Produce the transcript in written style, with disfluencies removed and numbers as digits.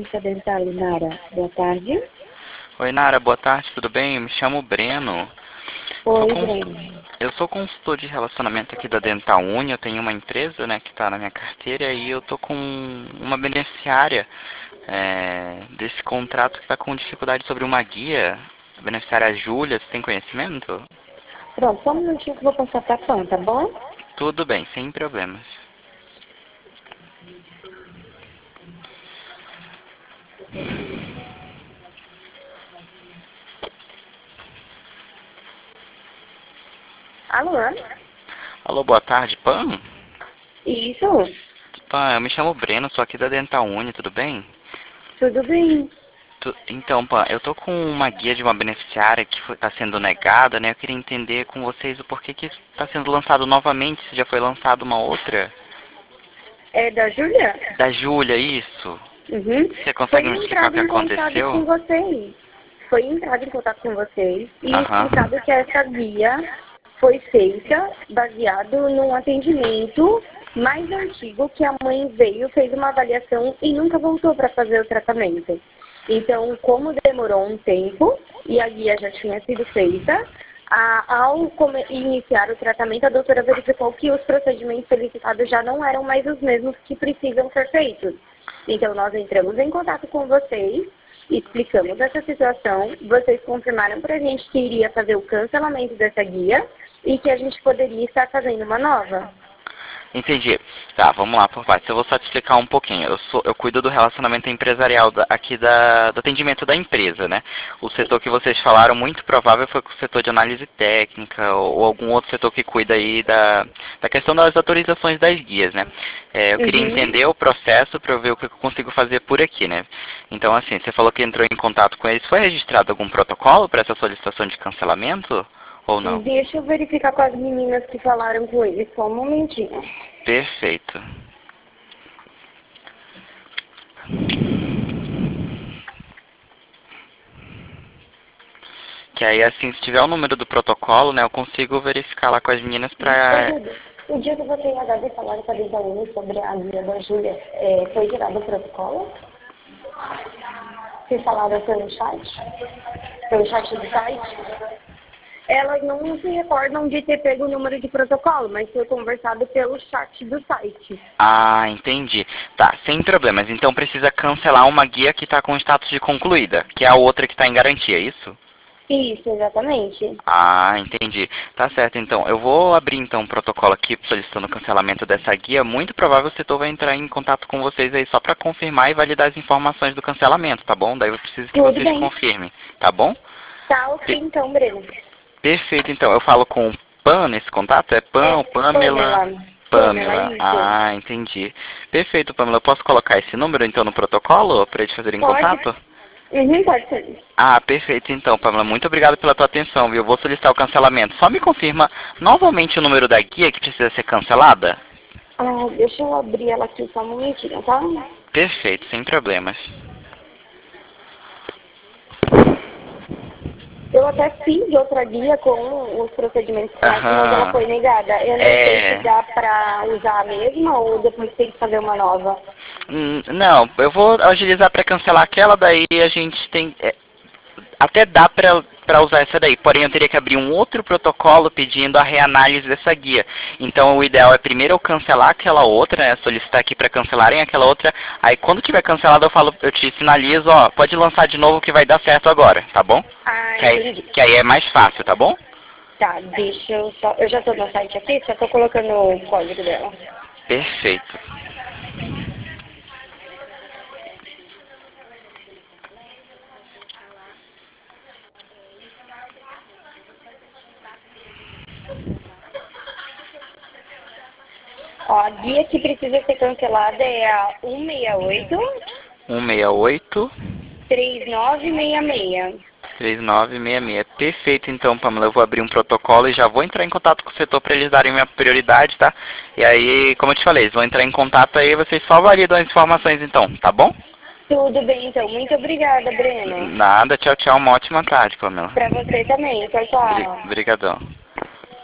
Clínica Dental Nara. Boa tarde. Oi, Nara, boa tarde, tudo bem? Eu me chamo Breno. Sou Oi, cons- Breno. Eu sou consultor de relacionamento aqui da Dental Uni. Eu tenho uma empresa, né, que está na minha carteira e eu tô com uma beneficiária desse contrato que está com dificuldade sobre uma guia. A beneficiária Júlia, você tem conhecimento? Pronto, só um minutinho que eu vou passar pra Pan, tá bom? Tudo bem, sem problemas. Alô? Alô, boa tarde, Pan? Isso? Pan, eu me chamo Breno, sou aqui da Dental Uni, tudo bem? Tudo bem? Então, Pan, eu tô com uma guia de uma beneficiária que está sendo negada, né? Eu queria entender com vocês o porquê que está sendo lançado novamente, se já foi lançado uma outra. É da Júlia? Da Júlia, isso. Uhum. Você Foi consegue me explicar o entrado que em contato aconteceu? com vocês. Foi entrado em contato com vocês e Aham. explicado que essa guia foi feita baseado num atendimento mais antigo que a mãe veio, fez uma avaliação e nunca voltou para fazer o tratamento. Então, como demorou um tempo e a guia já tinha sido feita, ao iniciar o tratamento, a doutora verificou que os procedimentos solicitados já não eram mais os mesmos que precisam ser feitos. Então, nós entramos em contato com vocês, explicamos essa situação, vocês confirmaram para a gente que iria fazer o cancelamento dessa guia e que a gente poderia estar fazendo uma nova. Entendi. Tá, vamos lá por partes. Eu vou só te explicar um pouquinho. Eu cuido do relacionamento empresarial aqui do atendimento da empresa, né? O setor que vocês falaram, muito provável foi o setor de análise técnica ou algum outro setor que cuida aí da questão das autorizações das guias, né? Eu queria Uhum. entender o processo para eu ver o que eu consigo fazer por aqui, né? Então, assim, você falou que entrou em contato com eles. Foi registrado algum protocolo para essa solicitação de cancelamento ou não? Deixa eu verificar com as meninas que falaram com eles, só um momentinho. Perfeito. Que aí, assim, se tiver o número do protocolo, né, eu consigo verificar lá com as meninas pra... O dia que você ia dar e falaram com a Desaúne sobre a guia da Júlia, foi gerado o protocolo? Vocês falaram pelo chat? Pelo chat do site? Elas não se recordam de ter pego o número de protocolo, mas foi conversado pelo chat do site. Ah, entendi. Tá, sem problemas. Então precisa cancelar uma guia que tá com status de concluída, que é a outra que tá em garantia, é isso? Isso, exatamente. Ah, entendi. Tá certo, então. Eu vou abrir então um protocolo aqui solicitando o cancelamento dessa guia. Muito provável o setor vai entrar em contato com vocês aí só para confirmar e validar as informações do cancelamento, tá bom? Daí eu preciso que Tudo vocês bem. confirmem, tá bom? Tá ok então, Breno. Perfeito, então. Eu falo com o Pan nesse contato? É Pan ou Pamela? Pamela. Pamela, Pamela. isso. Ah, entendi. Perfeito, Pamela. Eu posso colocar esse número então no protocolo para eles fazerem Pode? contato? Uhum, pode ser. Ah, perfeito então, Pamela. Muito obrigado pela tua atenção, viu? Eu vou solicitar o cancelamento. Só me confirma novamente o número da guia que precisa ser cancelada? Ah, deixa eu abrir ela aqui só um momentinho, tá? Perfeito, sem problemas. Eu até fiz outra guia com os procedimentos corretos, mas ela Aham. foi negada. Eu não sei se É. dá pra usar a mesma ou depois tem que fazer uma nova. Não, eu vou agilizar para cancelar aquela, daí a gente tem. Até dá para usar essa daí, porém eu teria que abrir um outro protocolo pedindo a reanálise dessa guia. Então o ideal é primeiro eu cancelar aquela outra, né, solicitar aqui para cancelarem aquela outra, aí quando tiver cancelado eu te sinalizo, ó, pode lançar de novo que vai dar certo agora, tá bom? Ah, Que entendi. que aí é mais fácil, tá bom? Tá, deixa eu só... Eu já tô no site aqui, só tô colocando o código dela. Perfeito. Ó, a guia que precisa ser cancelada é a 168 168 3966. 3966. Perfeito, então, Pamela. Eu vou abrir um protocolo e já vou entrar em contato com o setor para eles darem minha prioridade, tá? E aí, como eu te falei, eles vão entrar em contato aí, vocês só validam as informações, então, tá bom? Tudo bem, então. Muito obrigada, Breno. Nada, tchau, tchau. Uma ótima tarde, Pamela. Pra você também. Tchau, tchau. Obrigadão.